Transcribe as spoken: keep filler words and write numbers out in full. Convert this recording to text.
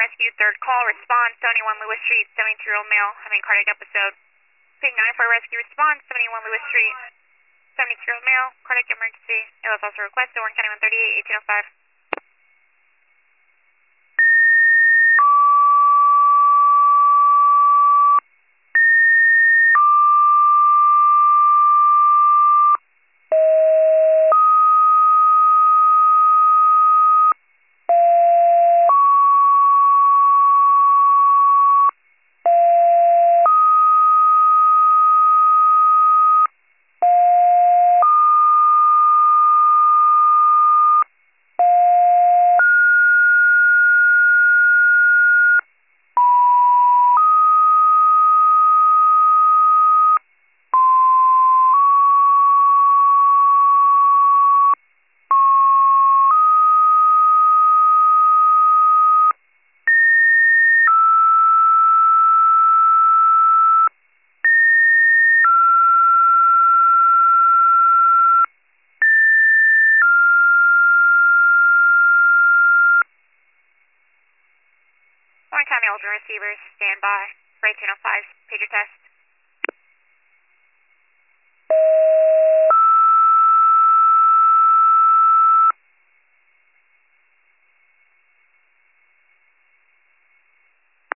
Rescue, third call, response, seventy-one Lewis Street, seventy-two-year-old male, having cardiac episode. Pig nine four Rescue, response, seventy-one Lewis Street, seventy-two-year-old male, cardiac emergency. L S also requested, Orange County one thirty-eight, eighteen oh five. Orange County Ultra Receivers, stand by. Rate two oh five, pager test.